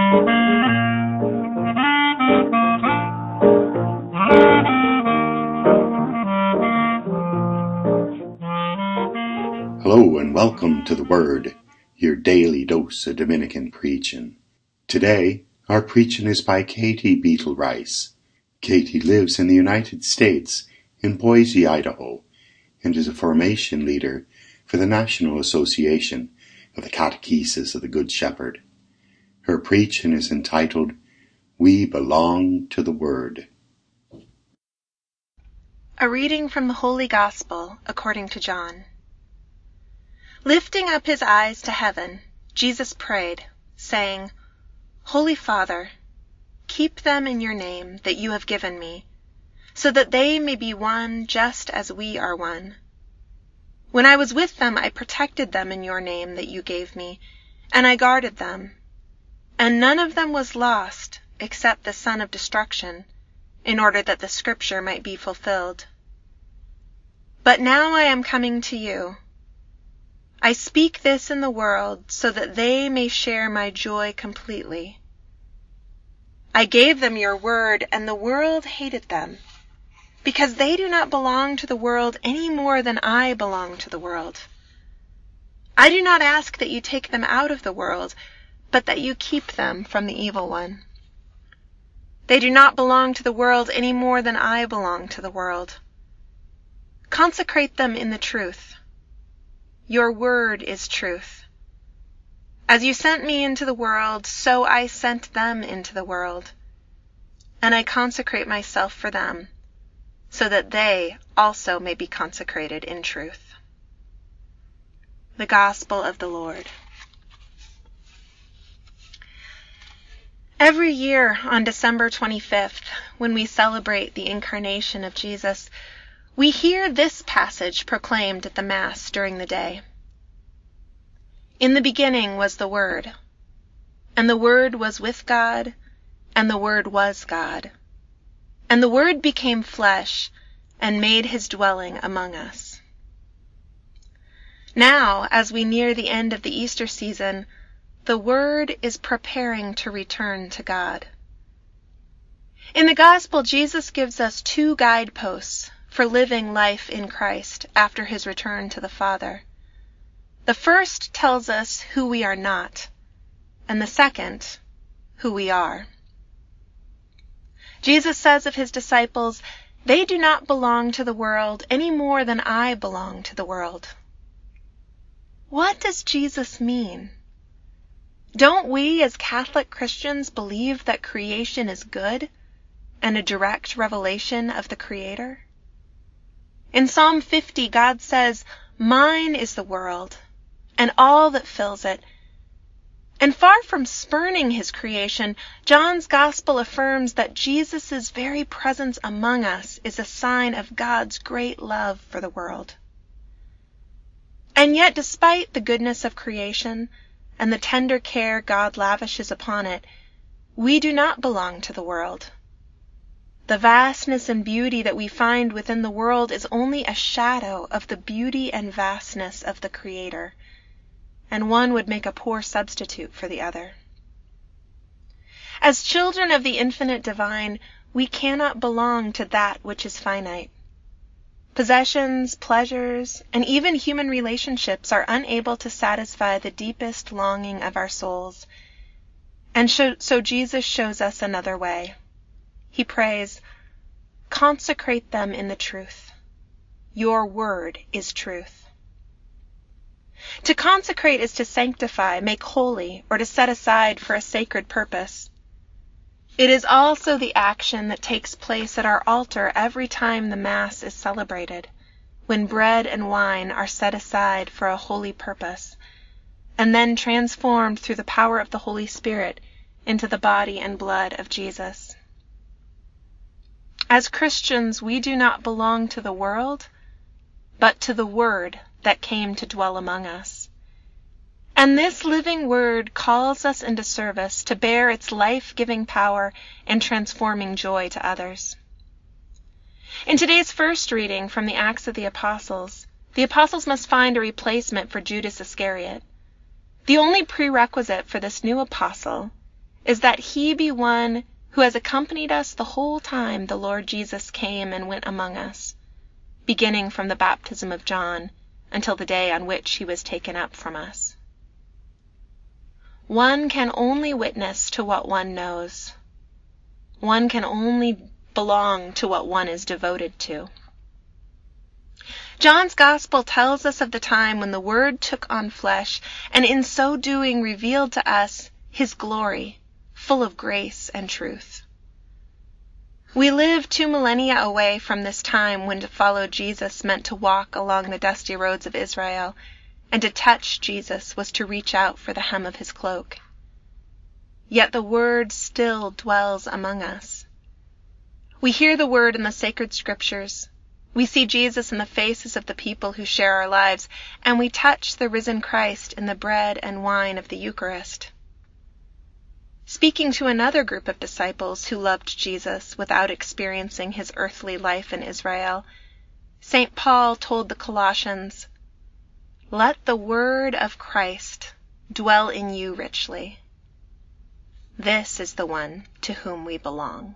Hello and welcome to The Word, your daily dose of Dominican preaching. Today, our preaching is by Katie Beetle Rice. Katie lives in the United States, in Boise, Idaho, and is a formation leader for the National Association of the Catechesis of the Good Shepherd. Her preaching is entitled, We Belong to the Word. A reading from the Holy Gospel according to John. Lifting up his eyes to heaven, Jesus prayed, saying, Holy Father, keep them in your name that you have given me, so that they may be one just as we are one. When I was with them, I protected them in your name that you gave me, and I guarded them. And none of them was lost except the son of destruction, in order that the scripture might be fulfilled. But now I am coming to you. I speak this in the world so that they may share my joy completely. I gave them your word, and the world hated them, because they do not belong to the world any more than I belong to the world. I do not ask that you take them out of the world, but that you keep them from the evil one. They do not belong to the world any more than I belong to the world. Consecrate them in the truth. Your word is truth. As you sent me into the world, so I sent them into the world. And I consecrate myself for them, so that they also may be consecrated in truth. The Gospel of the Lord. Every year on December 25th, when we celebrate the incarnation of Jesus, we hear this passage proclaimed at the Mass during the day. In the beginning was the Word, and the Word was with God, and the Word was God. And the Word became flesh and made his dwelling among us. Now, as we near the end of the Easter season, the Word is preparing to return to God. In the Gospel, Jesus gives us two guideposts for living life in Christ after his return to the Father. The first tells us who we are not, and the second, who we are. Jesus says of his disciples, they do not belong to the world any more than I belong to the world. What does Jesus mean? Don't we as Catholic Christians believe that creation is good and a direct revelation of the Creator? In Psalm 50, God says, Mine is the world, and all that fills it. And far from spurning his creation, John's Gospel affirms that Jesus' very presence among us is a sign of God's great love for the world. And yet, despite the goodness of creation and the tender care God lavishes upon it, we do not belong to the world. The vastness and beauty that we find within the world is only a shadow of the beauty and vastness of the Creator, and one would make a poor substitute for the other. As children of the infinite divine, we cannot belong to that which is finite. Possessions, pleasures, and even human relationships are unable to satisfy the deepest longing of our souls. And so Jesus shows us another way. He prays, consecrate them in the truth. Your word is truth. To consecrate is to sanctify, make holy, or to set aside for a sacred purpose. It is also the action that takes place at our altar every time the Mass is celebrated, when bread and wine are set aside for a holy purpose, and then transformed through the power of the Holy Spirit into the body and blood of Jesus. As Christians, we do not belong to the world, but to the Word that came to dwell among us. And this living Word calls us into service to bear its life-giving power and transforming joy to others. In today's first reading from the Acts of the Apostles must find a replacement for Judas Iscariot. The only prerequisite for this new apostle is that he be one who has accompanied us the whole time the Lord Jesus came and went among us, beginning from the baptism of John until the day on which he was taken up from us. One can only witness to what one knows. One can only belong to what one is devoted to. John's Gospel tells us of the time when the Word took on flesh, and in so doing revealed to us his glory, full of grace and truth. We live 2 millennia away from this time when to follow Jesus meant to walk along the dusty roads of Israel, and to touch Jesus was to reach out for the hem of his cloak. Yet the Word still dwells among us. We hear the Word in the sacred scriptures. We see Jesus in the faces of the people who share our lives, and we touch the risen Christ in the bread and wine of the Eucharist. Speaking to another group of disciples who loved Jesus without experiencing his earthly life in Israel, St. Paul told the Colossians, "Let the word of Christ dwell in you richly." This is the one to whom we belong.